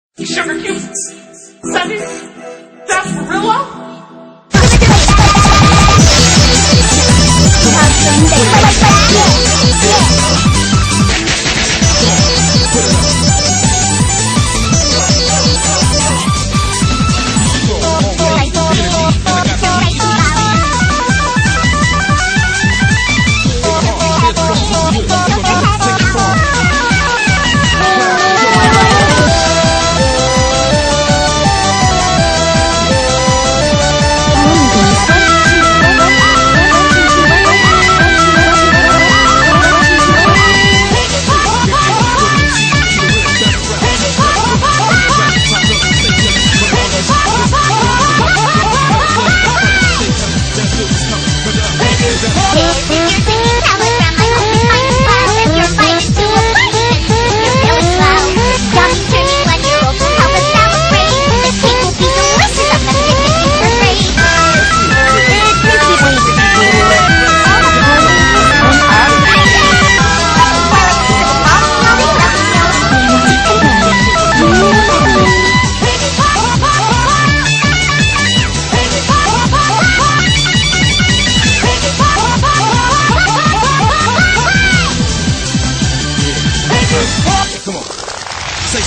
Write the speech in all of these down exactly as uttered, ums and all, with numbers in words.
Sugar cubes? Sunny? That's for real, though? Come on. Say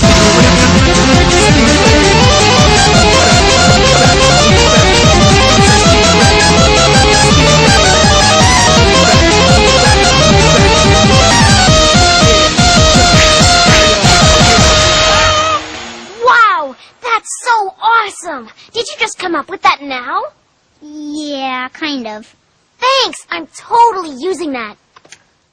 Wow, that's so awesome! Did you just come up with that now? Yeah, kind of. Thanks! I'm totally using that.